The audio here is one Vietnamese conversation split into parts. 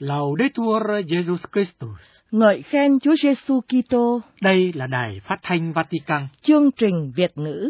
Laudetur Jesus Christus. Ngợi khen Chúa Giêsu Kitô. Đây là Đài Phát thanh Vatican. Chương trình Việt ngữ.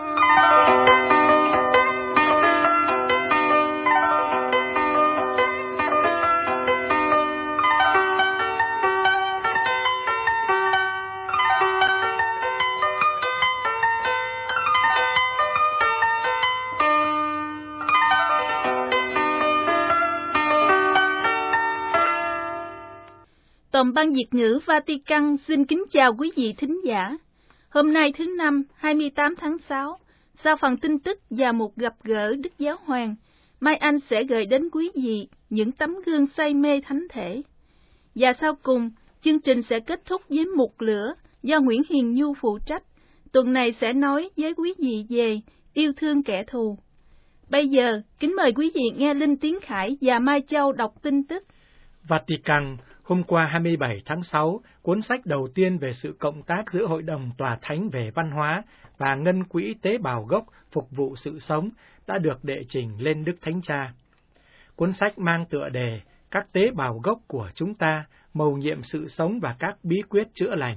Tổng ban Việt ngữ Vatican xin kính chào quý vị thính giả. Hôm nay thứ Năm, 28 tháng 6, sau phần tin tức và một gặp gỡ Đức Giáo Hoàng, Mai Anh sẽ gửi đến quý vị những tấm gương say mê thánh thể. Và sau cùng, chương trình sẽ kết thúc với Mục Lửa do Nguyễn Hiền Nhu phụ trách. Tuần này sẽ nói với quý vị về yêu thương kẻ thù. Bây giờ, kính mời quý vị nghe Linh Tiến Khải và Mai Châu đọc tin tức. Vatican. Hôm qua 27 tháng 6, cuốn sách đầu tiên về sự cộng tác giữa Hội đồng Tòa Thánh về Văn hóa và Ngân quỹ Tế bào gốc phục vụ sự sống đã được đệ trình lên Đức Thánh Cha. Cuốn sách mang tựa đề Các tế bào gốc của chúng ta, mầu nhiệm sự sống và các bí quyết chữa lành.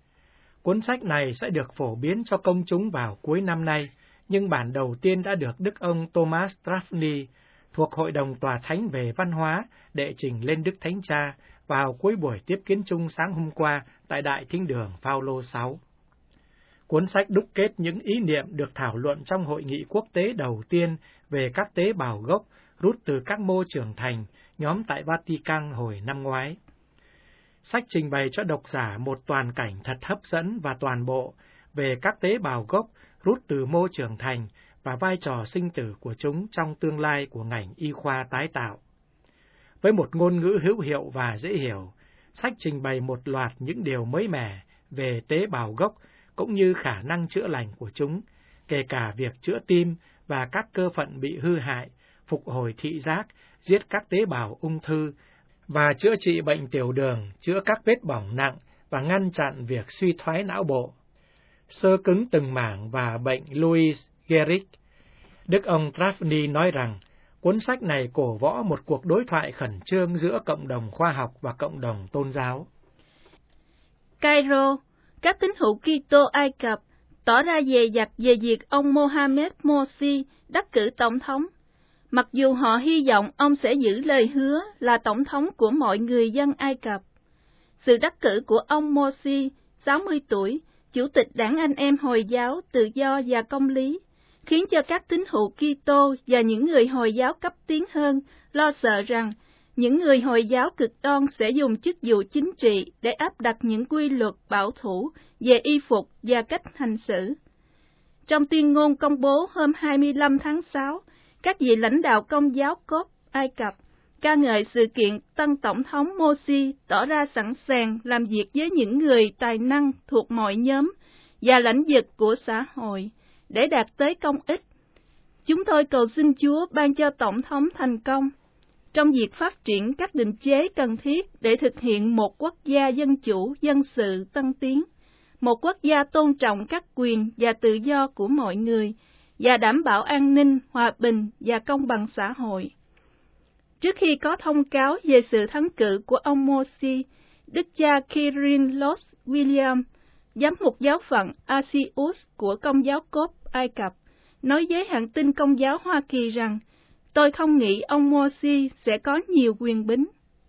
Cuốn sách này sẽ được phổ biến cho công chúng vào cuối năm nay, nhưng bản đầu tiên đã được Đức ông Thomas Trafny thuộc Hội đồng Tòa Thánh về Văn hóa đệ trình lên Đức Thánh Cha vào cuối buổi tiếp kiến chung sáng hôm qua tại Đại Thính đường Phaolô 6. Cuốn sách đúc kết những ý niệm được thảo luận trong hội nghị quốc tế đầu tiên về các tế bào gốc rút từ các mô trưởng thành nhóm tại Vatican hồi năm ngoái. Sách trình bày cho độc giả một toàn cảnh thật hấp dẫn và toàn bộ về các tế bào gốc rút từ mô trưởng thành và vai trò sinh tử của chúng trong tương lai của ngành y khoa tái tạo. Với một ngôn ngữ hữu hiệu và dễ hiểu, sách trình bày một loạt những điều mới mẻ về tế bào gốc cũng như khả năng chữa lành của chúng, kể cả việc chữa tim và các cơ phận bị hư hại, phục hồi thị giác, giết các tế bào ung thư và chữa trị bệnh tiểu đường, chữa các vết bỏng nặng và ngăn chặn việc suy thoái não bộ, xơ cứng từng mảng và bệnh Louis Gehrig. Đức ông Trafny nói rằng, cuốn sách này cổ võ một cuộc đối thoại khẩn trương giữa cộng đồng khoa học và cộng đồng tôn giáo. Cairo, các tín hữu Kitô Ai Cập tỏ ra dè dặt về việc ông Mohamed Morsi đắc cử tổng thống, mặc dù họ hy vọng ông sẽ giữ lời hứa là tổng thống của mọi người dân Ai Cập. Sự đắc cử của ông Morsi, 60 tuổi, chủ tịch đảng anh em Hồi giáo tự do và công lý, khiến cho các tín hữu Kitô và những người Hồi giáo cấp tiến hơn lo sợ rằng những người Hồi giáo cực đoan sẽ dùng chức vụ chính trị để áp đặt những quy luật bảo thủ về y phục và cách hành xử. Trong tuyên ngôn công bố hôm 25 tháng 6, các vị lãnh đạo Công giáo Cốp Ai Cập ca ngợi sự kiện tân tổng thống Morsi tỏ ra sẵn sàng làm việc với những người tài năng thuộc mọi nhóm và lãnh vực của xã hội để đạt tới công ích. Chúng tôi cầu xin Chúa ban cho Tổng thống thành công trong việc phát triển các định chế cần thiết để thực hiện một quốc gia dân chủ, dân sự tân tiến, một quốc gia tôn trọng các quyền và tự do của mọi người và đảm bảo an ninh, hòa bình và công bằng xã hội. Trước khi có thông cáo về sự thắng cử của ông Morsi, Đức cha Kyrillos William, giám mục giáo phận Assius của Công giáo Cốp Ai Cập, nói với hãng tin Công giáo Hoa Kỳ rằng, tôi không nghĩ ông Morsi sẽ có nhiều quyền bính.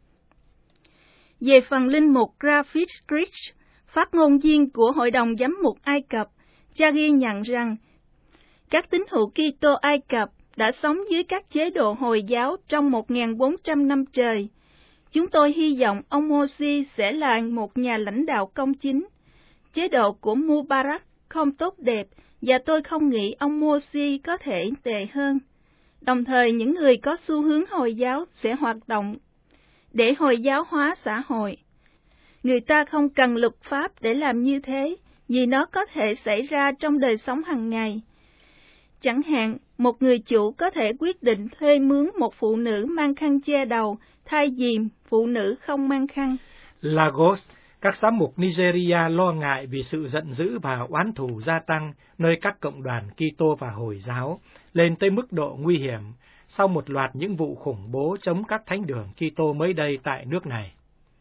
Về phần linh mục Rafik Krich, phát ngôn viên của Hội đồng Giám mục Ai Cập, cha ghi nhận rằng, các tín hữu Kitô Ai Cập đã sống dưới các chế độ Hồi giáo trong 1.400 năm trời. Chúng tôi hy vọng ông Morsi sẽ là một nhà lãnh đạo công chính. Chế độ của Mubarak không tốt đẹp và tôi không nghĩ ông Morsi có thể tệ hơn. Đồng thời, những người có xu hướng Hồi giáo sẽ hoạt động để Hồi giáo hóa xã hội. Người ta không cần luật pháp để làm như thế, vì nó có thể xảy ra trong đời sống hàng ngày. Chẳng hạn, một người chủ có thể quyết định thuê mướn một phụ nữ mang khăn che đầu thay vì phụ nữ không mang khăn. Lagos, các giám mục Nigeria lo ngại vì sự giận dữ và oán thù gia tăng nơi các cộng đoàn Kitô và Hồi giáo lên tới mức độ nguy hiểm sau một loạt những vụ khủng bố chống các thánh đường Kitô mới đây tại nước này.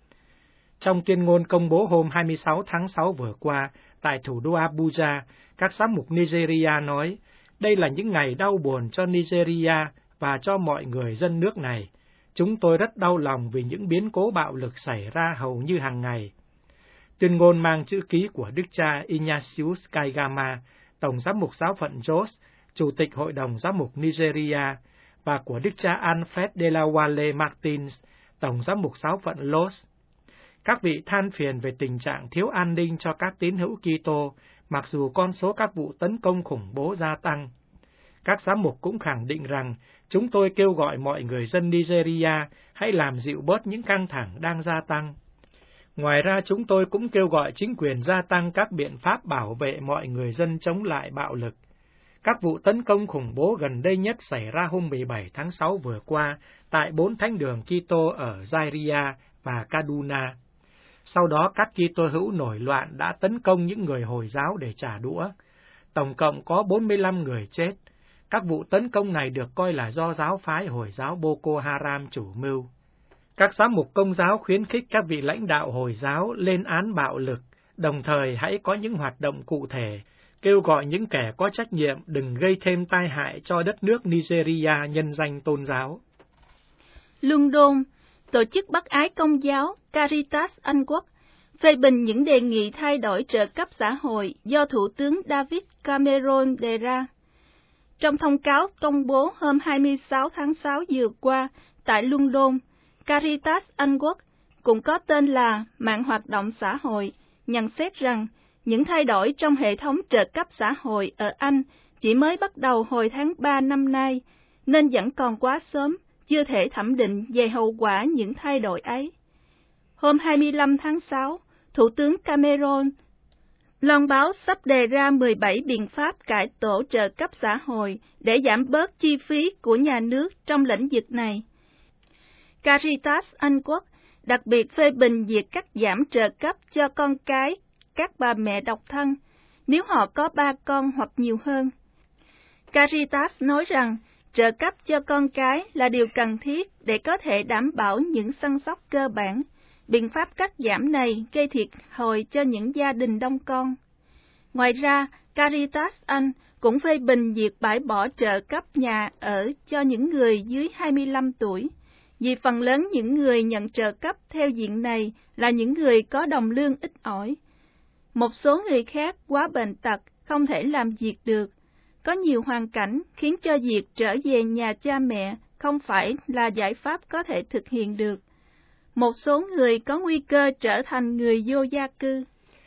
Trong tuyên ngôn công bố hôm 26 tháng 6 vừa qua tại thủ đô Abuja, các giám mục Nigeria nói, đây là những ngày đau buồn cho Nigeria và cho mọi người dân nước này. Chúng tôi rất đau lòng vì những biến cố bạo lực xảy ra hầu như hàng ngày. Tuyên ngôn mang chữ ký của Đức cha Ignatius Kaigama, Tổng giám mục giáo phận Jos, Chủ tịch Hội đồng Giám mục Nigeria, và của Đức cha Alfred de la Walle Martins, Tổng giám mục giáo phận Los. Các vị than phiền về tình trạng thiếu an ninh cho các tín hữu Kitô, mặc dù con số các vụ tấn công khủng bố gia tăng. Các giám mục cũng khẳng định rằng, chúng tôi kêu gọi mọi người dân Nigeria hãy làm dịu bớt những căng thẳng đang gia tăng. Ngoài ra, chúng tôi cũng kêu gọi chính quyền gia tăng các biện pháp bảo vệ mọi người dân chống lại bạo lực. Các vụ tấn công khủng bố gần đây nhất xảy ra hôm 17 tháng 6 vừa qua tại 4 thánh đường Kitô ở Zaria và Kaduna. Sau đó, các Kitô hữu nổi loạn đã tấn công những người Hồi giáo để trả đũa. Tổng cộng có 45 người chết. Các vụ tấn công này được coi là do giáo phái Hồi giáo Boko Haram chủ mưu. Các giám mục Công giáo khuyến khích các vị lãnh đạo Hồi giáo lên án bạo lực, đồng thời hãy có những hoạt động cụ thể, kêu gọi những kẻ có trách nhiệm đừng gây thêm tai hại cho đất nước Nigeria nhân danh tôn giáo. London, tổ chức bác ái Công giáo Caritas Anh Quốc phê bình những đề nghị thay đổi trợ cấp xã hội do Thủ tướng David Cameron đề ra. Trong thông cáo công bố hôm 26 tháng 6 vừa qua tại London, Caritas Anh Quốc, cũng có tên là Mạng Hoạt động Xã hội, nhận xét rằng những thay đổi trong hệ thống trợ cấp xã hội ở Anh chỉ mới bắt đầu hồi tháng 3 năm nay, nên vẫn còn quá sớm, chưa thể thẩm định về hậu quả những thay đổi ấy. Hôm 25 tháng 6, Thủ tướng Cameron loan báo sắp đề ra 17 biện pháp cải tổ trợ cấp xã hội để giảm bớt chi phí của nhà nước trong lĩnh vực này. Caritas Anh Quốc đặc biệt phê bình việc cắt giảm trợ cấp cho con cái các bà mẹ độc thân nếu họ có 3 con hoặc nhiều hơn. Caritas nói rằng trợ cấp cho con cái là điều cần thiết để có thể đảm bảo những săn sóc cơ bản. Biện pháp cắt giảm này gây thiệt thòi cho những gia đình đông con. Ngoài ra, Caritas Anh cũng phê bình việc bãi bỏ trợ cấp nhà ở cho những người dưới 25 tuổi, vì phần lớn những người nhận trợ cấp theo diện này là những người có đồng lương ít ỏi. Một số người khác quá bệnh tật, không thể làm việc được. Có nhiều hoàn cảnh khiến cho việc trở về nhà cha mẹ không phải là giải pháp có thể thực hiện được. Một số người có nguy cơ trở thành người vô gia cư.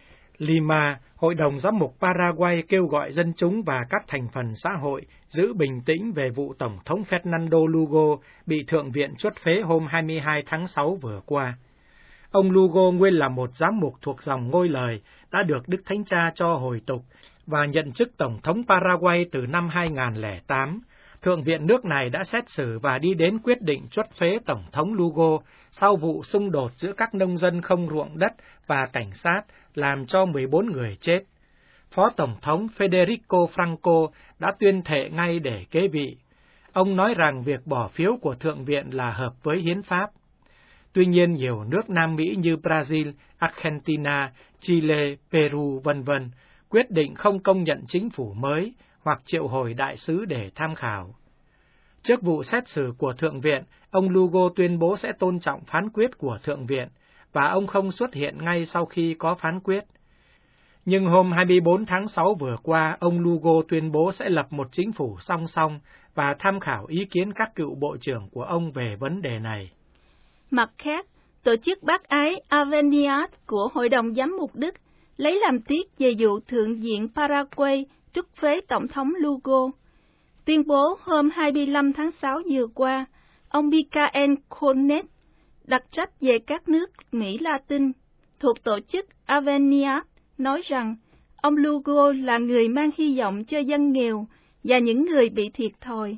Lima, Hội đồng Giám mục Paraguay kêu gọi dân chúng và các thành phần xã hội giữ bình tĩnh về vụ Tổng thống Fernando Lugo bị Thượng viện truất phế hôm 22 tháng 6 vừa qua. Ông Lugo nguyên là một giám mục thuộc dòng Ngôi Lời, đã được Đức Thánh Cha cho hồi tục và nhận chức Tổng thống Paraguay từ năm 2008. Thượng viện nước này đã xét xử và đi đến quyết định truất phế Tổng thống Lugo sau vụ xung đột giữa các nông dân không ruộng đất và cảnh sát làm cho 14 người chết. Phó Tổng thống Federico Franco đã tuyên thệ ngay để kế vị. Ông nói rằng việc bỏ phiếu của Thượng viện là hợp với hiến pháp. Tuy nhiên, nhiều nước Nam Mỹ như Brazil, Argentina, Chile, Peru, v.v. quyết định không công nhận chính phủ mới hoặc triệu hồi đại sứ để tham khảo. Trước vụ xét xử của Thượng viện, ông Lugo tuyên bố sẽ tôn trọng phán quyết của Thượng viện, và ông không xuất hiện ngay sau khi có phán quyết. Nhưng hôm 24 tháng 6 vừa qua, ông Lugo tuyên bố sẽ lập một chính phủ song song và tham khảo ý kiến các cựu bộ trưởng của ông về vấn đề này. Mặt khác, tổ chức bác ái Aveniat của Hội đồng Giám mục Đức lấy làm tiếc về vụ Thượng viện Paraguay truất phế Tổng thống Lugo. Tuyên bố hôm 25 tháng 6 vừa qua, ông Michael Cornet, đặc trách về các nước Mỹ Latin, thuộc tổ chức Aveniat, nói rằng ông Lugo là người mang hy vọng cho dân nghèo và những người bị thiệt thòi.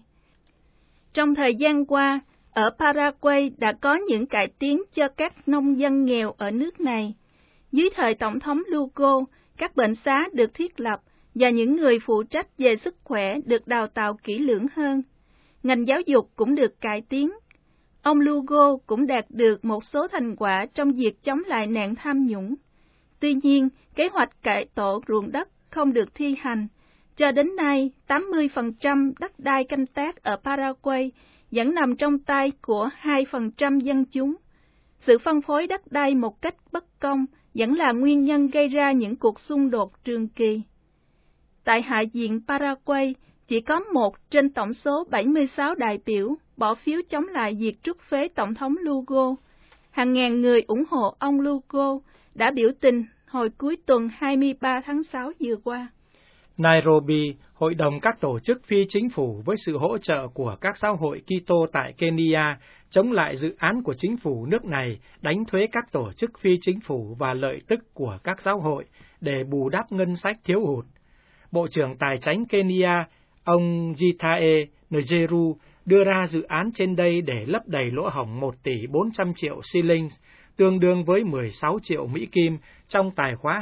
Trong thời gian qua, ở Paraguay đã có những cải tiến cho các nông dân nghèo ở nước này. Dưới thời Tổng thống Lugo, các bệnh xá được thiết lập và những người phụ trách về sức khỏe được đào tạo kỹ lưỡng hơn. ngành giáo dục cũng được cải tiến. Ông Lugo cũng đạt được một số thành quả trong việc chống lại nạn tham nhũng. Tuy nhiên, kế hoạch cải tổ ruộng đất không được thi hành. Cho đến nay, 80% đất đai canh tác ở Paraguay vẫn nằm trong tay của 2% dân chúng. Sự phân phối đất đai một cách bất công vẫn là nguyên nhân gây ra những cuộc xung đột trường kỳ. Tại Hạ viện Paraguay, chỉ có 1 trên tổng số 76 đại biểu bỏ phiếu chống lại việc trút phế Tổng thống Lugo. Hàng ngàn người ủng hộ ông Lugo đã biểu tình hồi cuối tuần 23 tháng 6 vừa qua. Nairobi, Hội đồng các tổ chức phi chính phủ với sự hỗ trợ của các giáo hội Kitô tại Kenya chống lại dự án của chính phủ nước này đánh thuế các tổ chức phi chính phủ và lợi tức của các giáo hội để bù đắp ngân sách thiếu hụt. Bộ trưởng Tài chánh Kenya, ông Gitae Njeru, đưa ra dự án trên đây để lấp đầy lỗ hổng 1 tỷ 400 triệu shillings, tương đương với 16 triệu Mỹ Kim trong tài khóa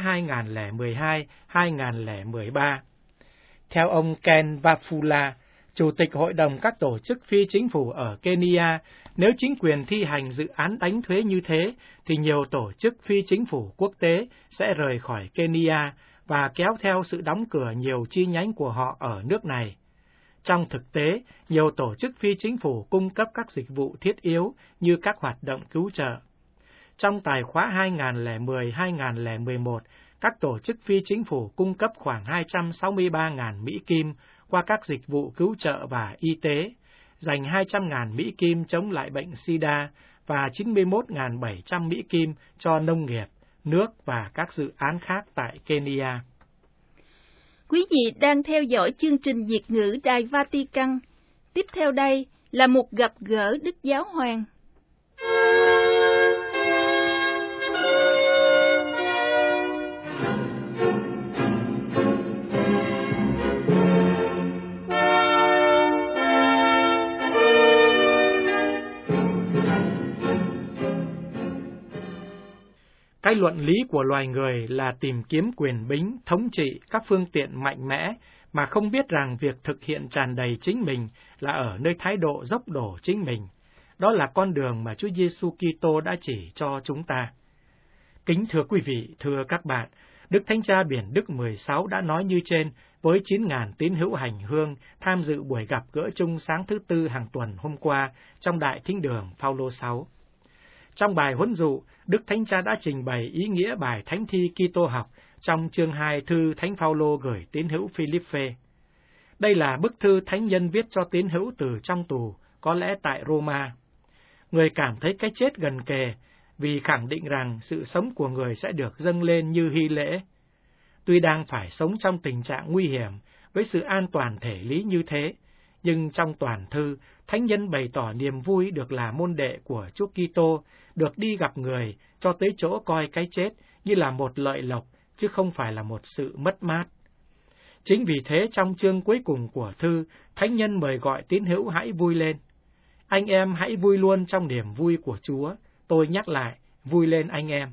2012-2013. Theo ông Ken Wafula, Chủ tịch Hội đồng các tổ chức phi chính phủ ở Kenya, nếu chính quyền thi hành dự án đánh thuế như thế, thì nhiều tổ chức phi chính phủ quốc tế sẽ rời khỏi Kenya và kéo theo sự đóng cửa nhiều chi nhánh của họ ở nước này. Trong thực tế, nhiều tổ chức phi chính phủ cung cấp các dịch vụ thiết yếu như các hoạt động cứu trợ. Trong tài khóa 2010-2011, các tổ chức phi chính phủ cung cấp khoảng 263.000 Mỹ Kim qua các dịch vụ cứu trợ và y tế, dành 200.000 Mỹ Kim chống lại bệnh SIDA và 91.700 Mỹ Kim cho nông nghiệp, nước và các dự án khác tại Kenya. Quý vị đang theo dõi chương trình Việt ngữ Đài Vatican. Tiếp theo đây là một gặp gỡ Đức Giáo Hoàng. Cái luận lý của loài người là tìm kiếm quyền bính, thống trị các phương tiện mạnh mẽ mà không biết rằng việc thực hiện tràn đầy chính mình là ở nơi thái độ dốc đổ chính mình. Đó là con đường mà Chúa Giêsu Kitô đã chỉ cho chúng ta. Kính thưa quý vị, thưa các bạn, Đức Thánh Cha Biển Đức 16 đã nói như trên với 9.000 tín hữu hành hương tham dự buổi gặp gỡ chung sáng thứ Tư hàng tuần hôm qua trong Đại Thính đường Phaolô 6. Trong bài huấn dụ, Đức Thánh Cha đã trình bày ý nghĩa bài Thánh thi Kitô học trong chương 2 thư Thánh Phaolô gửi tín hữu Philippe. Đây là bức thư thánh nhân viết cho tín hữu từ trong tù, có lẽ tại Roma. Người cảm thấy cái chết gần kề vì khẳng định rằng sự sống của người sẽ được dâng lên như hy lễ. Tuy đang phải sống trong tình trạng nguy hiểm với sự an toàn thể lý như thế, nhưng trong toàn thư, thánh nhân bày tỏ niềm vui được là môn đệ của Chúa Kitô, được đi gặp người cho tới chỗ coi cái chết như là một lợi lộc, chứ không phải là một sự mất mát. Chính vì thế trong chương cuối cùng của thư, thánh nhân mời gọi tín hữu hãy vui lên. Anh em hãy vui luôn trong niềm vui của Chúa. Tôi nhắc lại, vui lên anh em.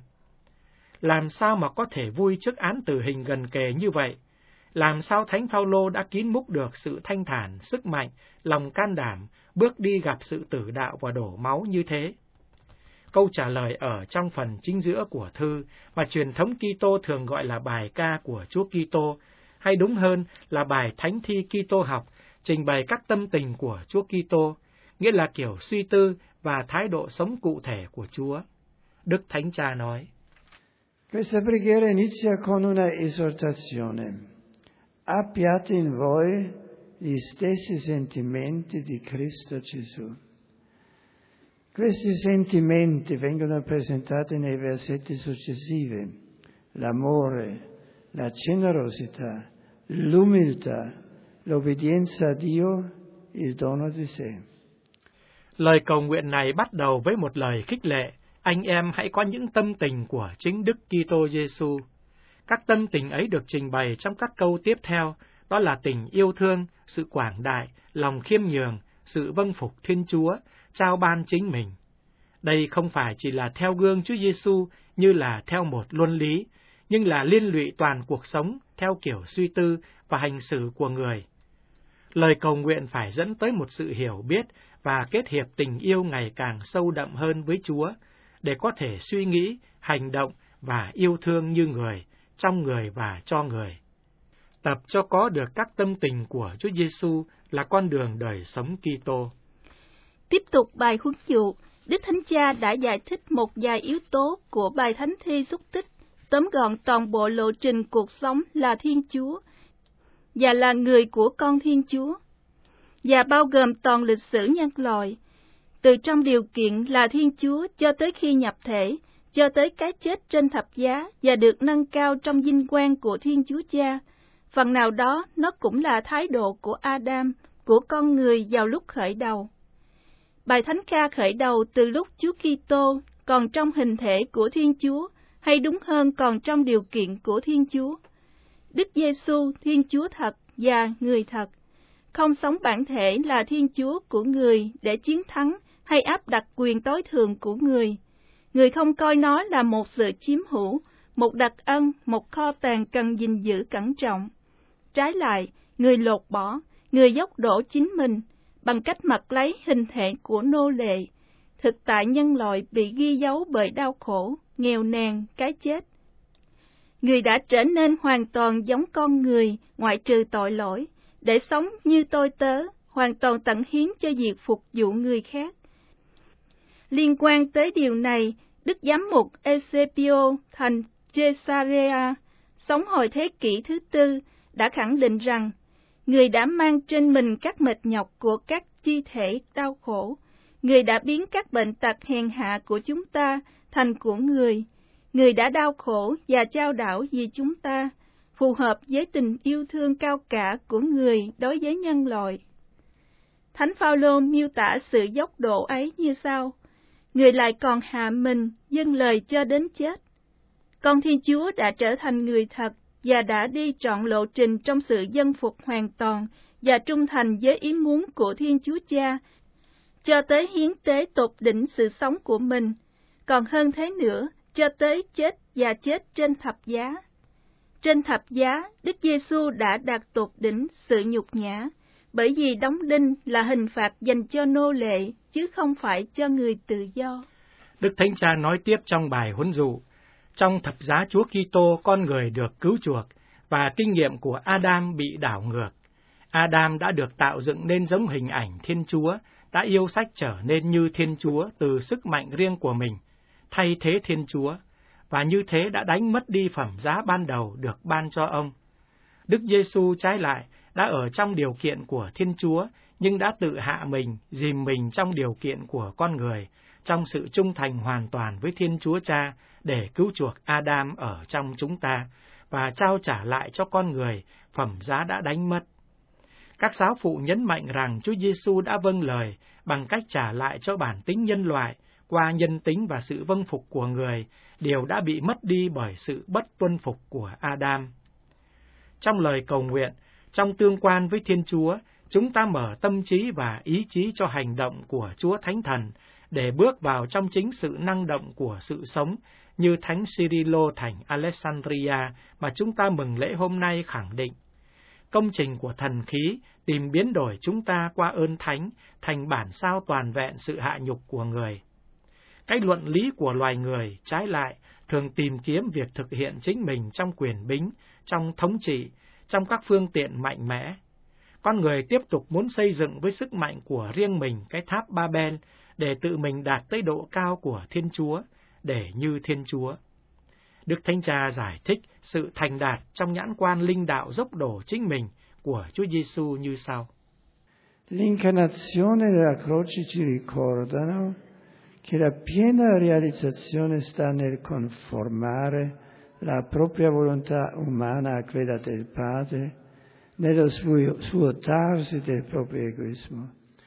Làm sao mà có thể vui trước án tử hình gần kề như vậy? Làm sao Thánh Phaolô đã kín múc được sự thanh thản, sức mạnh, lòng can đảm, bước đi gặp sự tử đạo và đổ máu như thế? Câu trả lời ở trong phần chính giữa của thư mà truyền thống Kitô thường gọi là bài ca của Chúa Kitô, hay đúng hơn là bài Thánh thi Kitô học, trình bày các tâm tình của Chúa Kitô, nghĩa là kiểu suy tư và thái độ sống cụ thể của Chúa. Đức Thánh Cha nói: Questa preghiera inizia con una esortazione. Abbiate in voi gli stessi sentimenti di Cristo Gesù. Questi sentimenti vengono presentati nei versetti successivi: l'amore, la generosità, l'umiltà, l'obbedienza a Dio, il dono di sé. Lời cầu nguyện này bắt đầu với một lời khích lệ: anh em hãy có những tâm tình của chính Đức Kitô Giêsu. Các tâm tình ấy được trình bày trong các câu tiếp theo, đó là tình yêu thương, sự quảng đại, lòng khiêm nhường, sự vâng phục Thiên Chúa, trao ban chính mình. Đây không phải chỉ là theo gương Chúa Giêsu như là theo một luân lý, nhưng là liên lụy toàn cuộc sống theo kiểu suy tư và hành xử của người. Lời cầu nguyện phải dẫn tới một sự hiểu biết và kết hiệp tình yêu ngày càng sâu đậm hơn với Chúa, để có thể suy nghĩ, hành động và yêu thương như người, trong người và cho người. Tập cho có được các tâm tình của Chúa Giêsu là con đường đời sống Kitô. Tiếp tục bài huấn dụ, Đức Thánh Cha đã giải thích một vài yếu tố của bài thánh thi xúc tích, tóm gọn toàn bộ lộ trình cuộc sống là Thiên Chúa và là người của con Thiên Chúa, và bao gồm toàn lịch sử nhân loại, từ trong điều kiện là Thiên Chúa cho tới khi nhập thể, cho tới cái chết trên thập giá và được nâng cao trong vinh quang của Thiên Chúa Cha. Phần nào đó nó cũng là thái độ của Adam, của con người vào lúc khởi đầu. Bài thánh ca khởi đầu từ lúc Chúa Kitô còn trong hình thể của Thiên Chúa, hay đúng hơn còn trong điều kiện của Thiên Chúa. Đức Giêsu, Thiên Chúa thật và người thật, không sống bản thể là Thiên Chúa của người để chiến thắng hay áp đặt quyền tối thượng của người. Người không coi nó là một sự chiếm hữu, một đặc ân, một kho tàng cần gìn giữ cẩn trọng. Trái lại, người lột bỏ, người dốc đổ chính mình, bằng cách mặc lấy hình thể của nô lệ. Thực tại nhân loại bị ghi dấu bởi đau khổ, nghèo nàn, cái chết. Người đã trở nên hoàn toàn giống con người, ngoại trừ tội lỗi, để sống như tôi tớ, hoàn toàn tận hiến cho việc phục vụ người khác. Liên quan tới điều này, Đức Giám mục Eusebio thành Caesarea, sống hồi thế kỷ thứ tư, đã khẳng định rằng người đã mang trên mình các mệt nhọc của các chi thể đau khổ. Người đã biến các bệnh tật hèn hạ của chúng ta thành của người. Người đã đau khổ và chao đảo vì chúng ta, phù hợp với tình yêu thương cao cả của người đối với nhân loại. Thánh Phaolô miêu tả sự dốc độ ấy như sau: người lại còn hạ mình, dâng lời cho đến chết. Con Thiên Chúa đã trở thành người thật và đã đi trọn lộ trình trong sự dân phục hoàn toàn và trung thành với ý muốn của Thiên Chúa Cha, cho tới hiến tế tột đỉnh sự sống của mình, còn hơn thế nữa, cho tới chết và chết trên thập giá. Trên thập giá, Đức Giêsu đã đạt tột đỉnh sự nhục nhã, bởi vì đóng đinh là hình phạt dành cho nô lệ, chứ không phải cho người tự do. Đức Thánh Cha nói tiếp trong bài huấn dụ, trong thập giá Chúa Kitô con người được cứu chuộc, và kinh nghiệm của Adam bị đảo ngược. Adam đã được tạo dựng nên giống hình ảnh Thiên Chúa, đã yêu sách trở nên như Thiên Chúa từ sức mạnh riêng của mình, thay thế Thiên Chúa, và như thế đã đánh mất đi phẩm giá ban đầu được ban cho ông. Đức Giêsu trái lại đã ở trong điều kiện của Thiên Chúa, nhưng đã tự hạ mình, dìm mình trong điều kiện của con người, trong sự trung thành hoàn toàn với Thiên Chúa Cha để cứu chuộc Adam ở trong chúng ta, và trao trả lại cho con người phẩm giá đã đánh mất. Các giáo phụ nhấn mạnh rằng Chúa Giêsu đã vâng lời bằng cách trả lại cho bản tính nhân loại qua nhân tính và sự vâng phục của người, điều đã bị mất đi bởi sự bất tuân phục của Adam. Trong lời cầu nguyện, trong tương quan với Thiên Chúa, chúng ta mở tâm trí và ý chí cho hành động của Chúa Thánh Thần để bước vào trong chính sự năng động của sự sống, như Thánh Cyrilo thành Alexandria mà chúng ta mừng lễ hôm nay khẳng định. Công trình của thần khí tìm biến đổi chúng ta qua ơn thánh thành bản sao toàn vẹn sự hạ nhục của người. Cái luận lý của loài người, trái lại, thường tìm kiếm việc thực hiện chính mình trong quyền bính, trong thống trị, trong các phương tiện mạnh mẽ. Con người tiếp tục muốn xây dựng với sức mạnh của riêng mình cái tháp Ba-ben để tự mình đạt tới độ cao của Thiên Chúa, để như Thiên Chúa. Đức Thánh Cha giải thích sự thành đạt trong nhãn quan linh đạo dốc đổ chính mình của Chúa Giêsu như sau. L'incarnazione della croce ci ricordano che la piena realizzazione sta nel conformare la propria volontà umana a quella del Padre, nello svuotarsi del proprio egoismo.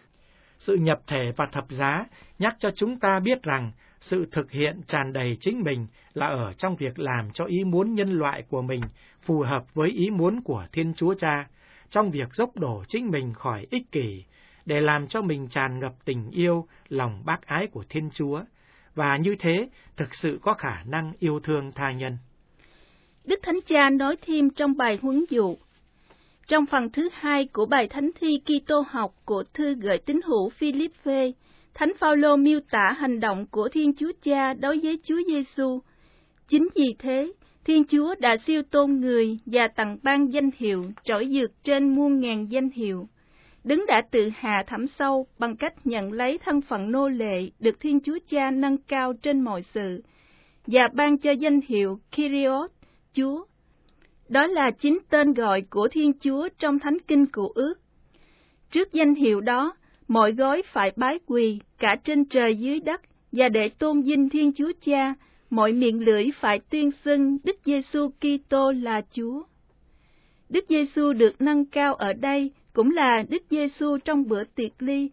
Sự nhập thể và thập giá nhắc cho chúng ta biết rằng sự thực hiện tràn đầy chính mình là ở trong việc làm cho ý muốn nhân loại của mình phù hợp với ý muốn của Thiên Chúa Cha, trong việc dốc đổ chính mình khỏi ích kỷ, để làm cho mình tràn ngập tình yêu, lòng bác ái của Thiên Chúa, và như thế thực sự có khả năng yêu thương tha nhân. Đức Thánh Cha nói thêm trong bài huấn dụ, Trong phần thứ 2 của bài thánh thi Kitô học của thư gửi tín hữu Philippe, Thánh Phaolô miêu tả hành động của Thiên Chúa Cha đối với Chúa Giêsu. Chính vì thế, Thiên Chúa đã siêu tôn người và tặng ban danh hiệu trỗi vượt trên muôn ngàn danh hiệu. Đấng đã tự hạ thẳm sâu bằng cách nhận lấy thân phận nô lệ được Thiên Chúa Cha nâng cao trên mọi sự, và ban cho danh hiệu Kyrios, Chúa. Đó là chính tên gọi của Thiên Chúa trong Thánh Kinh Cựu Ước. Trước danh hiệu đó, mọi gối phải bái quỳ cả trên trời dưới đất, và để tôn vinh Thiên Chúa Cha, mọi miệng lưỡi phải tuyên xưng Đức Giêsu Kitô là Chúa. Đức Giêsu được nâng cao ở đây cũng là Đức Giêsu trong bữa tiệc ly,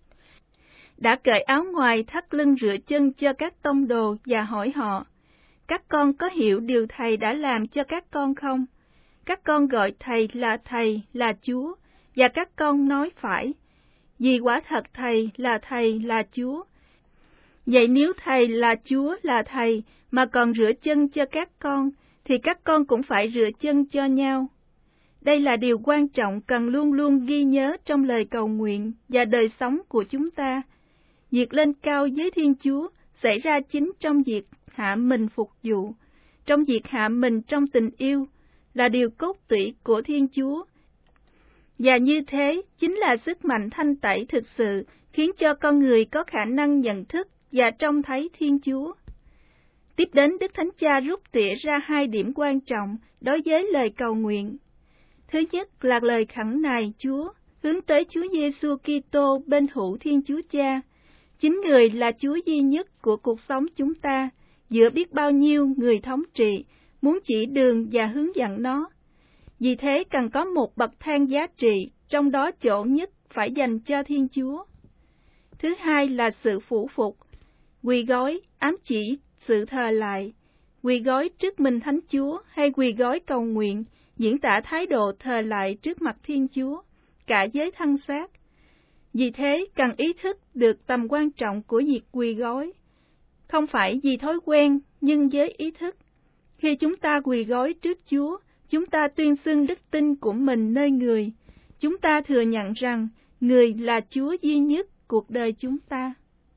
đã cởi áo ngoài thắt lưng rửa chân cho các tông đồ và hỏi họ: các con có hiểu điều Thầy đã làm cho các con không? Các con gọi Thầy, là Chúa, và các con nói phải, vì quả thật Thầy, là Chúa. Vậy nếu Thầy là Chúa, là Thầy, mà còn rửa chân cho các con, thì các con cũng phải rửa chân cho nhau. Đây là điều quan trọng cần luôn luôn ghi nhớ trong lời cầu nguyện và đời sống của chúng ta. Việc lên cao với Thiên Chúa xảy ra chính trong việc hạ mình phục vụ, trong việc hạ mình trong tình yêu, là điều cốt tủy của Thiên Chúa. Và như thế chính là sức mạnh thanh tẩy thực sự khiến cho con người có khả năng nhận thức và trông thấy Thiên Chúa. Tiếp đến, Đức Thánh Cha rút tỉa ra 2 điểm quan trọng đối với lời cầu nguyện. Thứ nhất là lời khẩn nài Chúa, hướng tới Chúa Giêsu Kitô bên hữu Thiên Chúa Cha. Chính Người là Chúa duy nhất của cuộc sống chúng ta, giữa biết bao nhiêu người thống trị, muốn chỉ đường và hướng dẫn nó. Vì thế cần có một bậc thang giá trị, trong đó chỗ nhất phải dành cho Thiên Chúa. Thứ hai là sự phủ phục, quỳ gối, ám chỉ sự thờ lại. Quỳ gối trước mình Thánh Chúa hay quỳ gối cầu nguyện, diễn tả thái độ thờ lại trước mặt Thiên Chúa, cả với thân xác. Vì thế cần ý thức được tầm quan trọng của việc quỳ gối. Không phải vì thói quen, nhưng với ý thức. Khi chúng ta quỳ gối trước Chúa, chúng ta tuyên xưng đức tin của mình nơi Người. Chúng ta thừa nhận rằng Người là Chúa duy nhất cuộc đời chúng ta.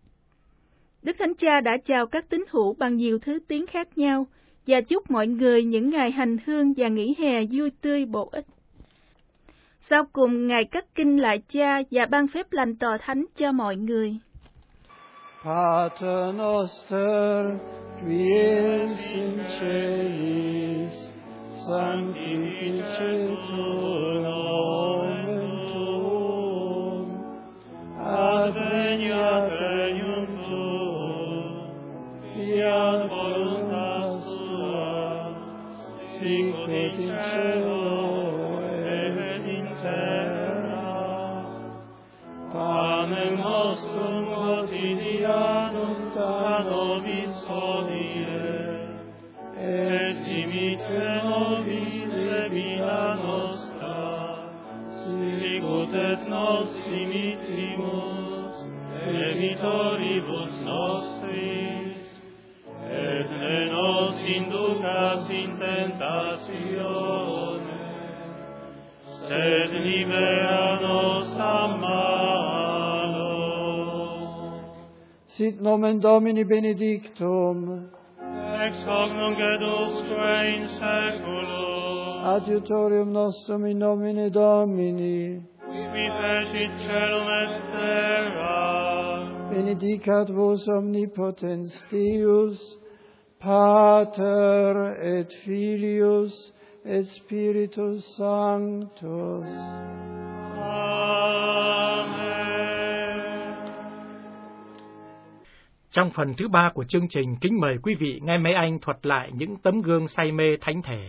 Đức Thánh Cha đã chào các tín hữu bằng nhiều thứ tiếng khác nhau và chúc mọi người những ngày hành hương và nghỉ hè vui tươi bổ ích. Sau cùng, Ngài cất kinh lại Cha và ban phép lành tòa thánh cho mọi người. Pater noster, qui es in celis, sanctificetur nomen tuum, adveniat regnum tuum, fiat voluntas tua, sicut in cielo et in terra. Panem nostrum quotidianum da nobis hodie, et dimitte nobis debita nostra, sicut et nos dimittimus debitoribus nostris, et ne nos inducas in tentatione, sed libera nos a malo. Sit nomen Domini benedictum, ex hoc nunc et usque in saeculum. adiutorium nostrum in nomine Domini, Qui fecit caelum et terra. benedicat vos omnipotens Deus, Pater et Filius et Spiritus Sanctus. Amen. Trong phần thứ 3 của chương trình, kính mời quý vị nghe mấy anh thuật lại những tấm gương say mê thánh thể.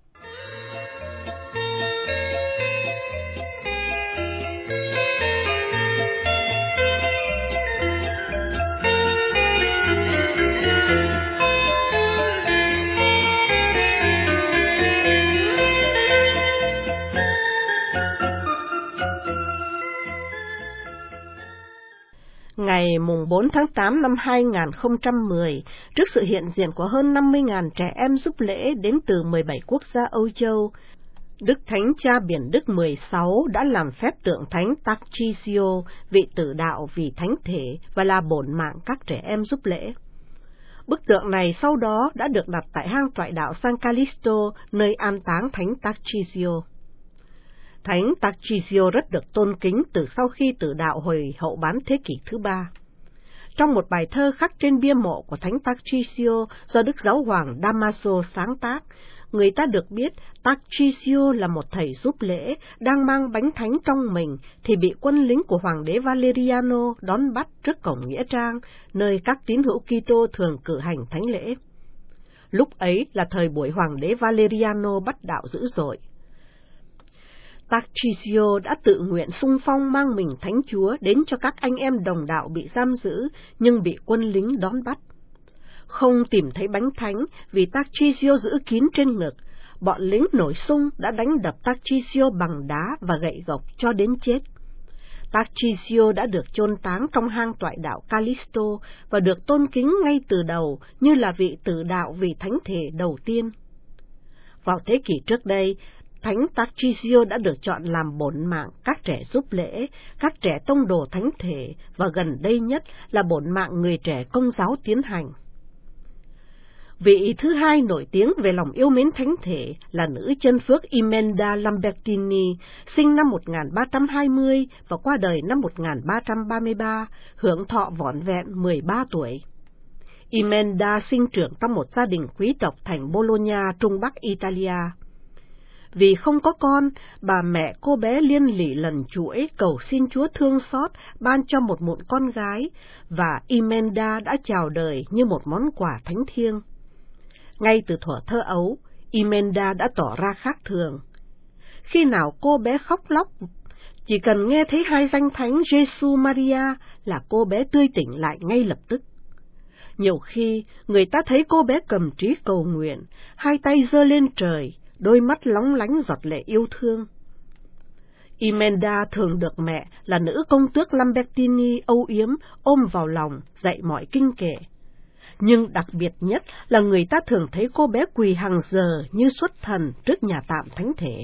Ngày mùng 4 tháng 8 năm 2010, trước sự hiện diện của hơn 50.000 trẻ em giúp lễ đến từ 17 quốc gia Âu Châu, Đức Thánh Cha Biển Đức 16 đã làm phép tượng Thánh Tarcisio, vị tử đạo vì thánh thể và là bổn mạng các trẻ em giúp lễ. Bức tượng này sau đó đã được đặt tại hang toại đạo San Callisto, nơi an táng Thánh Tarcisio. Thánh Tarcisio rất được tôn kính từ sau khi tử đạo hồi hậu bán thế kỷ thứ 3. Trong một bài thơ khắc trên bia mộ của Thánh Tarcisio do Đức Giáo hoàng Damaso sáng tác, người ta được biết Tarcisio là một thầy giúp lễ đang mang bánh thánh trong mình thì bị quân lính của hoàng đế Valeriano đón bắt trước cổng nghĩa trang, nơi các tín hữu Kitô thường cử hành thánh lễ. Lúc ấy là thời buổi hoàng đế Valeriano bắt đạo dữ dội. Tarcisio đã tự nguyện xung phong mang mình Thánh Chúa đến cho các anh em đồng đạo bị giam giữ nhưng bị quân lính đón bắt. Không tìm thấy bánh thánh vì Tarcisio giữ kín trên ngực, bọn lính nổi xung đã đánh đập Tarcisio bằng đá và gậy gộc cho đến chết. Tarcisio đã được chôn táng trong hang toại đạo Callisto và được tôn kính ngay từ đầu như là vị tử đạo vì thánh thể đầu tiên. Vào thế kỷ trước đây, Thánh Tarcisio đã được chọn làm bổn mạng các trẻ giúp lễ, các trẻ tông đồ thánh thể và gần đây nhất là bổn mạng người trẻ Công giáo tiến hành. Vị thứ hai nổi tiếng về lòng yêu mến thánh thể là nữ chân phước Imelda Lambertini, sinh năm 1320 và qua đời năm 1333, hưởng thọ vỏn vẹn 13 tuổi. Imelda sinh trưởng trong một gia đình quý tộc thành Bologna, Trung Bắc Italia. Vì không có con, bà mẹ cô bé liên lỉ lần chuỗi cầu xin Chúa thương xót ban cho một mụn con gái, và Imelda đã chào đời như một món quà thánh thiêng. Ngay từ thuở thơ ấu, Imelda đã tỏ ra khác thường. Khi nào cô bé khóc lóc, chỉ cần nghe thấy hai danh thánh Jesus Maria là cô bé tươi tỉnh lại ngay lập tức. Nhiều khi, người ta thấy cô bé cầm trí cầu nguyện, hai tay giơ lên trời, đôi mắt lóng lánh giọt lệ yêu thương. Imelda thường được mẹ là nữ công tước Lambertini âu yếm ôm vào lòng, dạy mọi kinh kệ. Nhưng đặc biệt nhất là người ta thường thấy cô bé quỳ hàng giờ như xuất thần trước nhà tạm thánh thể.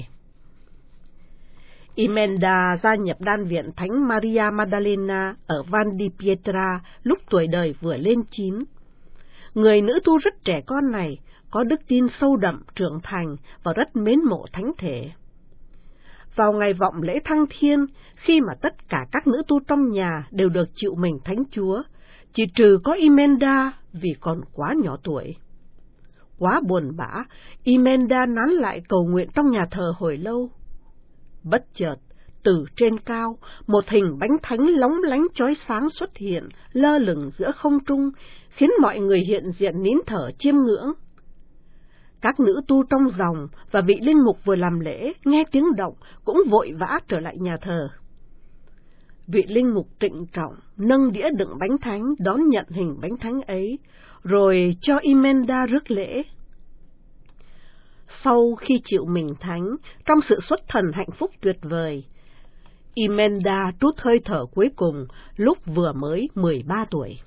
Imelda gia nhập đan viện Thánh Maria Maddalena ở Val di Pietra lúc tuổi đời vừa lên 9. Người nữ tu rất trẻ con này có đức tin sâu đậm, trưởng thành và rất mến mộ thánh thể. Vào ngày vọng lễ thăng thiên, khi mà tất cả các nữ tu trong nhà đều được chịu mình Thánh Chúa, chỉ trừ có Imelda vì còn quá nhỏ tuổi. Quá buồn bã, Imelda nán lại cầu nguyện trong nhà thờ hồi lâu. Bất chợt, từ trên cao, một hình bánh thánh lóng lánh chói sáng xuất hiện, lơ lửng giữa không trung, khiến mọi người hiện diện nín thở chiêm ngưỡng. Các nữ tu trong dòng và vị linh mục vừa làm lễ, nghe tiếng động, cũng vội vã trở lại nhà thờ. Vị linh mục trịnh trọng, nâng đĩa đựng bánh thánh đón nhận hình bánh thánh ấy, rồi cho Imelda rước lễ. Sau khi chịu mình thánh, trong sự xuất thần hạnh phúc tuyệt vời, Imelda trút hơi thở cuối cùng lúc vừa mới 13 tuổi.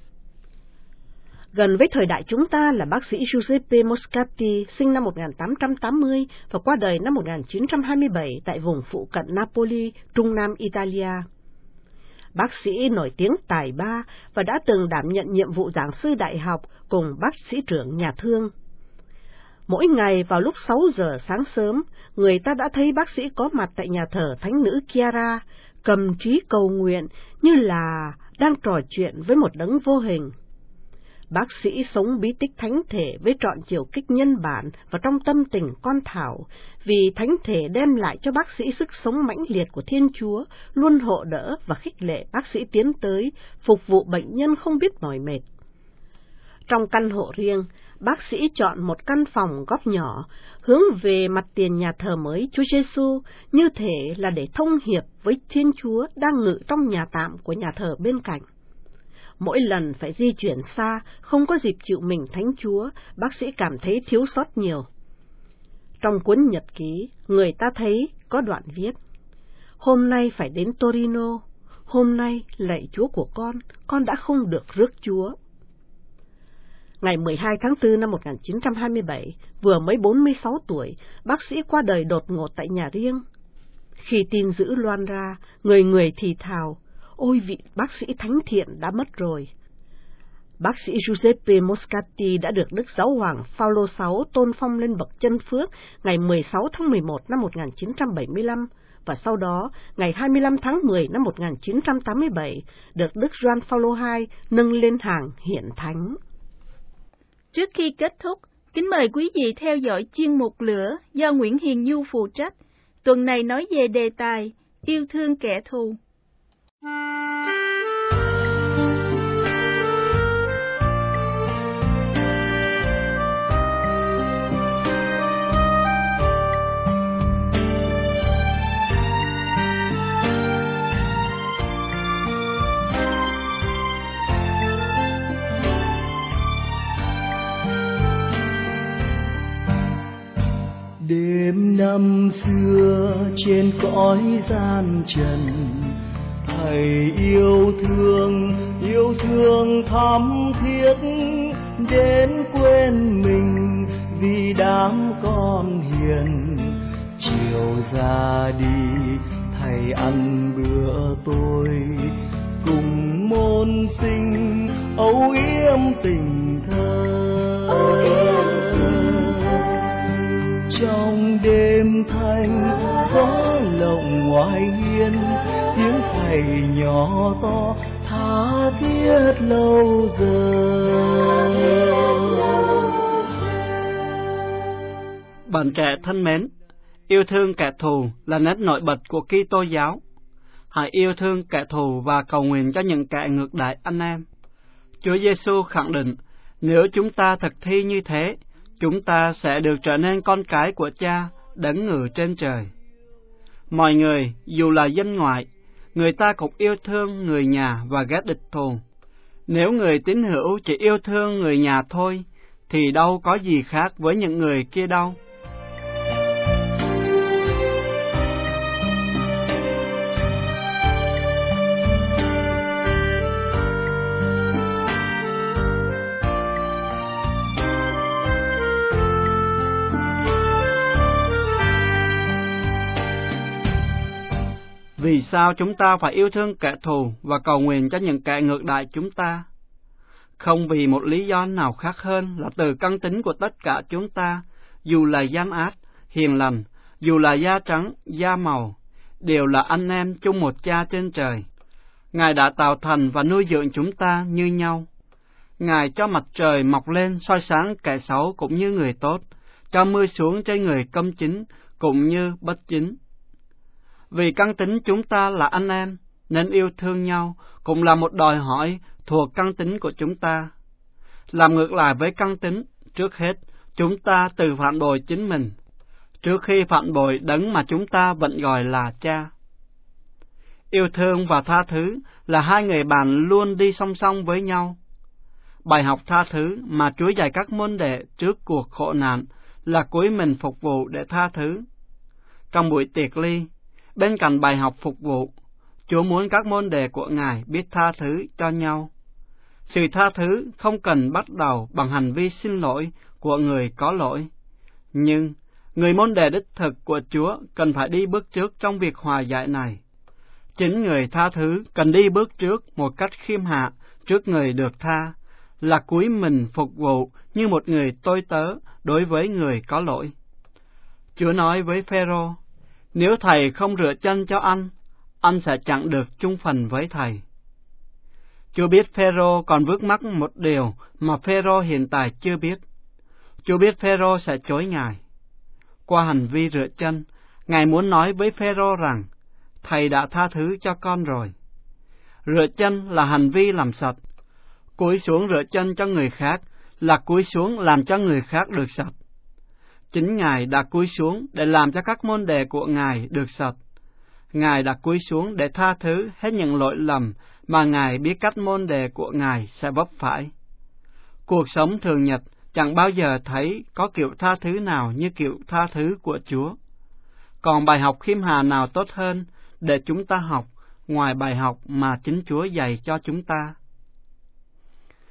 Gần với thời đại chúng ta là bác sĩ Giuseppe Moscati, sinh năm 1880 và qua đời năm 1927 tại vùng phụ cận Napoli, Trung Nam Italia. Bác sĩ nổi tiếng tài ba và đã từng đảm nhận nhiệm vụ giảng sư đại học cùng bác sĩ trưởng nhà thương. Mỗi ngày vào lúc 6 giờ sáng sớm, người ta đã thấy bác sĩ có mặt tại nhà thờ Thánh nữ Chiara, cầm trí cầu nguyện như là đang trò chuyện với một đấng vô hình. Bác sĩ sống bí tích thánh thể với trọn chiều kích nhân bản và trong tâm tình con thảo, vì thánh thể đem lại cho bác sĩ sức sống mãnh liệt của Thiên Chúa, luôn hộ đỡ và khích lệ bác sĩ tiến tới, phục vụ bệnh nhân không biết mỏi mệt. Trong căn hộ riêng, bác sĩ chọn một căn phòng góc nhỏ, hướng về mặt tiền nhà thờ mới Chúa Giêsu, như thể là để thông hiệp với Thiên Chúa đang ngự trong nhà tạm của nhà thờ bên cạnh. Mỗi lần phải di chuyển xa, không có dịp chịu mình Thánh Chúa, bác sĩ cảm thấy thiếu sót nhiều. Trong cuốn nhật ký, người ta thấy có đoạn viết: hôm nay phải đến Torino, hôm nay lạy Chúa của con đã không được rước Chúa. Ngày 12 tháng 4 năm 1927, vừa mới 46 tuổi, bác sĩ qua đời đột ngột tại nhà riêng. Khi tin dữ loan ra, người người thì thào, ôi vị bác sĩ thánh thiện đã mất rồi. Bác sĩ Giuseppe Moscati đã được Đức Giáo hoàng Phaolô VI tôn phong lên bậc chân phước ngày 16 tháng 11 năm 1975, và sau đó, ngày 25 tháng 10 năm 1987, được Đức Gioan Phaolô II nâng lên hàng hiển thánh. Trước khi kết thúc, kính mời quý vị theo dõi chuyên mục Lửa do Nguyễn Hiền Nhu phụ trách. Tuần này nói về đề tài yêu thương kẻ thù. Đêm năm xưa trên cõi gian trần, Thầy yêu thương thắm thiết, đến quên mình vì đám con hiền. Chiều ra đi Thầy ăn bữa tối, cùng môn sinh âu yếm tình thơ. Trong đêm thanh gió lộng ngoài hiên, tiếng Thầy nhỏ to tha thiết lâu giờ. Bạn trẻ thân mến, yêu thương kẻ thù là nét nổi bật của Kitô giáo. Hãy yêu thương kẻ thù và cầu nguyện cho những kẻ ngược đãi anh em. Chúa Giêsu khẳng định, nếu chúng ta thực thi như thế, chúng ta sẽ được trở nên con cái của Cha đấng ngự trên trời. Mọi người, dù là dân ngoại, người ta cũng yêu thương người nhà và ghét địch thù. Nếu người tín hữu chỉ yêu thương người nhà thôi, thì đâu có gì khác với những người kia đâu. Vì sao chúng ta phải yêu thương kẻ thù và cầu nguyện cho những kẻ ngược đãi chúng ta? Không vì một lý do nào khác hơn là từ căn tính của tất cả chúng ta, dù là gian ác, hiền lành, dù là da trắng, da màu, đều là anh em chung một Cha trên trời. Ngài đã tạo thành và nuôi dưỡng chúng ta như nhau. Ngài cho mặt trời mọc lên soi sáng kẻ xấu cũng như người tốt, cho mưa xuống trên người công chính cũng như bất chính. Vì căn tính chúng ta là anh em, nên yêu thương nhau cũng là một đòi hỏi thuộc căn tính của chúng ta. Làm ngược lại với căn tính, trước hết, chúng ta tự phản bội chính mình, trước khi phản bội đấng mà chúng ta vẫn gọi là Cha. Yêu thương và tha thứ là hai người bạn luôn đi song song với nhau. Bài học tha thứ mà Chúa dạy các môn đệ trước cuộc khổ nạn là cúi mình phục vụ để tha thứ. Trong buổi tiệc ly, bên cạnh bài học phục vụ, Chúa muốn các môn đệ của Ngài biết tha thứ cho nhau. Sự tha thứ không cần bắt đầu bằng hành vi xin lỗi của người có lỗi, nhưng người môn đệ đích thực của Chúa cần phải đi bước trước trong việc hòa giải này. Chính người tha thứ cần đi bước trước một cách khiêm hạ trước người được tha, là cúi mình phục vụ như một người tôi tớ đối với người có lỗi. Chúa nói với Phêrô, nếu thầy không rửa chân cho anh sẽ chẳng được chung phần với thầy. Chúa biết Phêrô còn vướng mắc một điều mà Phêrô hiện tại chưa biết. Chúa biết Phêrô sẽ chối Ngài. Qua hành vi rửa chân, Ngài muốn nói với Phêrô rằng, thầy đã tha thứ cho con rồi. Rửa chân là hành vi làm sạch. Cúi xuống rửa chân cho người khác là cúi xuống làm cho người khác được sạch. Chính Ngài đã cúi xuống để làm cho các môn đệ của Ngài được sạch. Ngài đã cúi xuống để tha thứ hết những lỗi lầm mà Ngài biết các môn đệ của Ngài sẽ vấp phải. Cuộc sống thường nhật chẳng bao giờ thấy có kiểu tha thứ nào như kiểu tha thứ của Chúa. Còn bài học khiêm hà nào tốt hơn để chúng ta học ngoài bài học mà chính Chúa dạy cho chúng ta?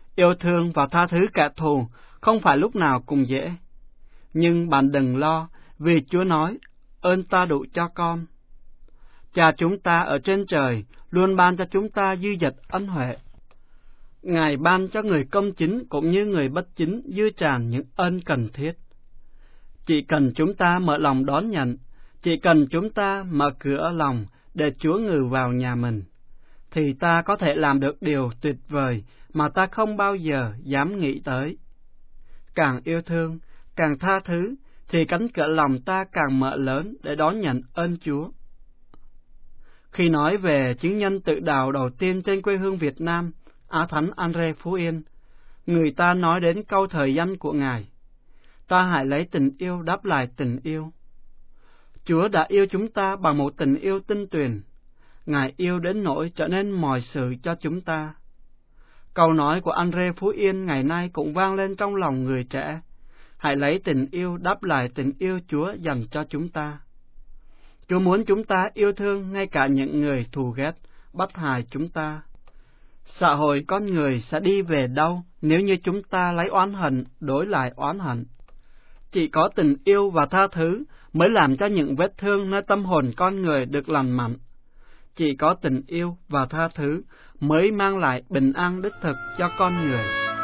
Yêu thương và tha thứ kẻ thù không phải lúc nào cũng dễ. Nhưng bạn đừng lo, vì Chúa nói, ơn ta đủ cho con. Cha chúng ta ở trên trời luôn ban cho chúng ta dư dật ân huệ. Ngài ban cho người công chính cũng như người bất chính dư tràn những ơn cần thiết. Chỉ cần chúng ta mở lòng đón nhận, chỉ cần chúng ta mở cửa lòng để Chúa ngự vào nhà mình, thì ta có thể làm được điều tuyệt vời mà ta không bao giờ dám nghĩ tới. Càng yêu thương, càng tha thứ, thì cánh cửa lòng ta càng mở lớn để đón nhận ơn Chúa. Khi nói về chứng nhân tự đạo đầu tiên trên quê hương Việt Nam, Á Thánh Andre Phú Yên, người ta nói đến câu thời danh của Ngài: ta hãy lấy tình yêu đáp lại tình yêu. Chúa đã yêu chúng ta bằng một tình yêu tinh tuyền. Ngài yêu đến nỗi trở nên mọi sự cho chúng ta. Câu nói của Andre Phú Yên ngày nay cũng vang lên trong lòng người trẻ: hãy lấy tình yêu đáp lại tình yêu Chúa dành cho chúng ta. Chúa muốn chúng ta yêu thương ngay cả những người thù ghét, bắt hại chúng ta. Xã hội con người sẽ đi về đâu nếu như chúng ta lấy oán hận đối lại oán hận? Chỉ có tình yêu và tha thứ mới làm cho những vết thương nơi tâm hồn con người được lành mạnh. Chỉ có tình yêu và tha thứ mới mang lại bình an đích thực cho con người.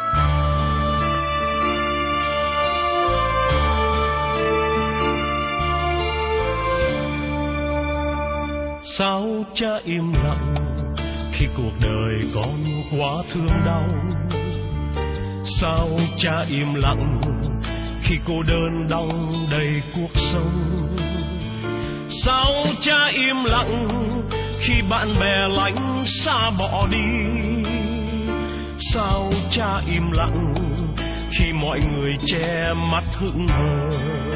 Sao cha im lặng khi cuộc đời con quá thương đau? Sao cha im lặng khi cô đơn đong đầy cuộc sống? Sao cha im lặng khi bạn bè lánh xa bỏ đi? Sao cha im lặng khi mọi người che mắt hững hờ?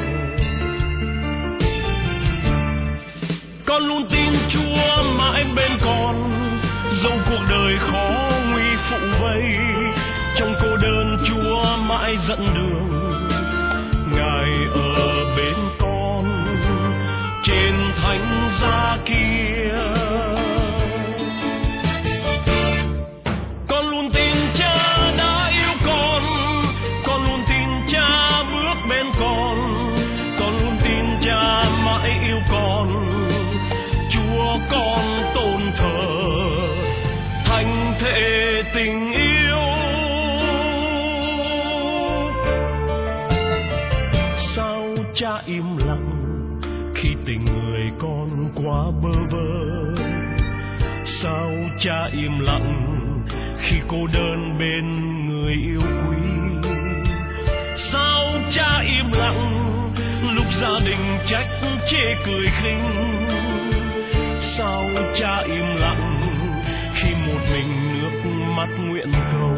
Con luôn tin Chúa mãi bên con, dẫu cuộc đời khó nguy phụ vây. Trong cô đơn Chúa mãi dẫn đường, Ngài ở bên con trên thánh giá kia. Con luôn tin Cha đã yêu con luôn tin Cha bước bên con luôn tin Cha mãi yêu con. Chúa con tôn thờ thánh thể tình yêu. Sao Cha im lặng khi tình người con quá bơ vơ? Sao Cha im lặng khi cô đơn bên người yêu quý? Sao Cha im lặng lúc gia đình trách chê cười khinh? Sao Cha im lặng khi một mình nước mắt nguyện cầu?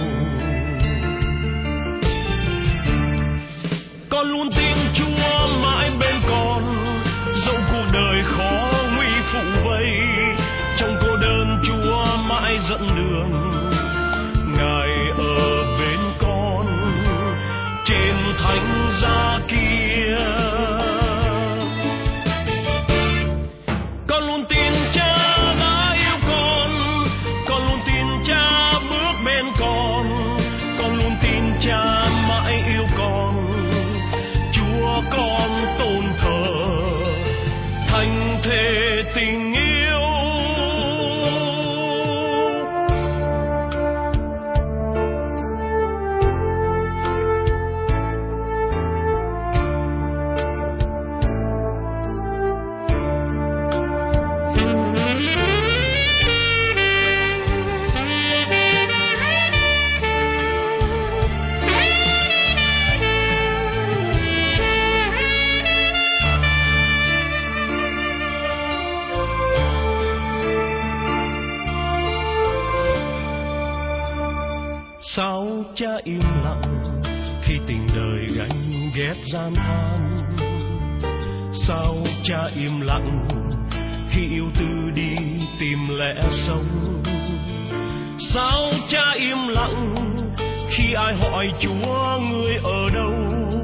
Con luôn tin Chúa mãi bên con, dẫu cuộc đời khó nguy phụ vây. Trong cô đơn Chúa mãi dẫn đường, Ngài ở bên con trên thánh giá kia. Con luôn tin Cha đã yêu con luôn tin Cha bước bên con luôn tin Cha mãi yêu con. Chúa con tôn thờ thánh thể tình yêu. Sao Cha im lặng khi tình đời ganh ghét gian nan? Sao Cha im lặng khi yêu tư đi tìm lẽ sống? Sao Cha im lặng khi ai hỏi Chúa người ở đâu?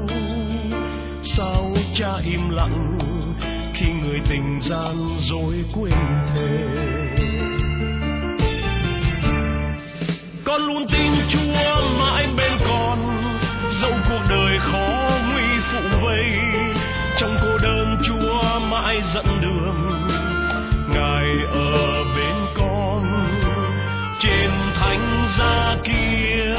Sao Cha im lặng khi người tình gian dối quên thề? Con luôn tin Chúa mãi bên con, dẫu cuộc đời khó nguy phụ vây, trong cô đơn Chúa mãi dẫn đường, Ngài ở bên con trên thánh giá kia.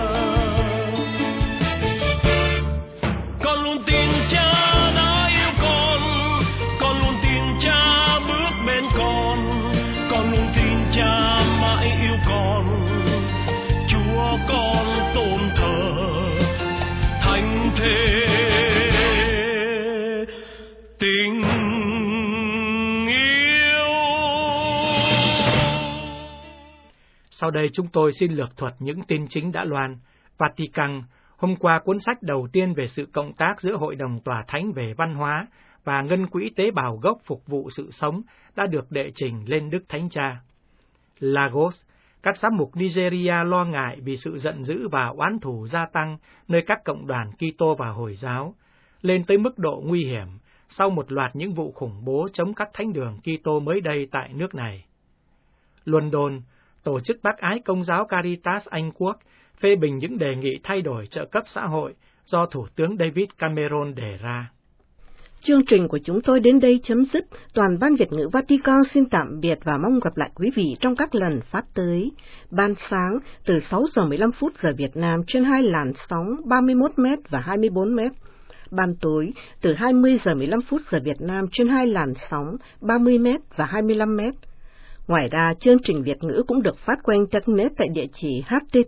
Con luôn tin Cha đã yêu con luôn tin Cha bước bên con luôn tin Cha mãi yêu con. Chúa con tôn thờ thánh thế tình yêu. Sau đây chúng tôi xin lược thuật những tin chính đã loan. Vatican, hôm qua cuốn sách đầu tiên về sự cộng tác giữa Hội đồng Tòa Thánh về Văn hóa và Ngân quỹ tế bào gốc phục vụ sự sống đã được đệ trình lên Đức Thánh Cha. Lagos, các giám mục Nigeria lo ngại vì sự giận dữ và oán thù gia tăng nơi các cộng đoàn Kitô và Hồi giáo, lên tới mức độ nguy hiểm sau một loạt những vụ khủng bố chống các thánh đường Kitô mới đây tại nước này. London, tổ chức bác ái Công giáo Caritas Anh Quốc phê bình những đề nghị thay đổi trợ cấp xã hội do Thủ tướng David Cameron đề ra. Chương trình của chúng tôi đến đây chấm dứt. Toàn ban Việt ngữ Vatican xin tạm biệt và mong gặp lại quý vị trong các lần phát tới. Ban sáng từ 6 giờ 15 phút giờ Việt Nam trên 2 làn sóng 31m và 24m. Ban tối từ 20 giờ 15 phút giờ Việt Nam trên 2 làn sóng 30m và 25m. Ngoài ra, chương trình Việt ngữ cũng được phát qua Internet tại địa chỉ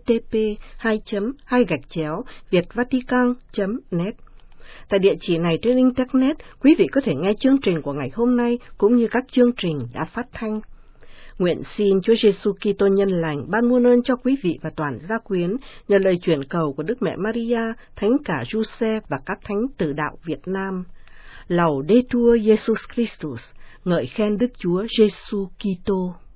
http://vietvatican.net. Tại địa chỉ này trên Internet, quý vị có thể nghe chương trình của ngày hôm nay cũng như các chương trình đã phát thanh. Nguyện xin Chúa Giêsu Kitô nhân lành ban muôn ơn cho quý vị và toàn gia quyến nhờ lời chuyển cầu của Đức Mẹ Maria, Thánh cả Giuse và các thánh tử đạo Việt Nam. Laudetur Jesus Christus, ngợi khen Đức Chúa Giêsu Kitô.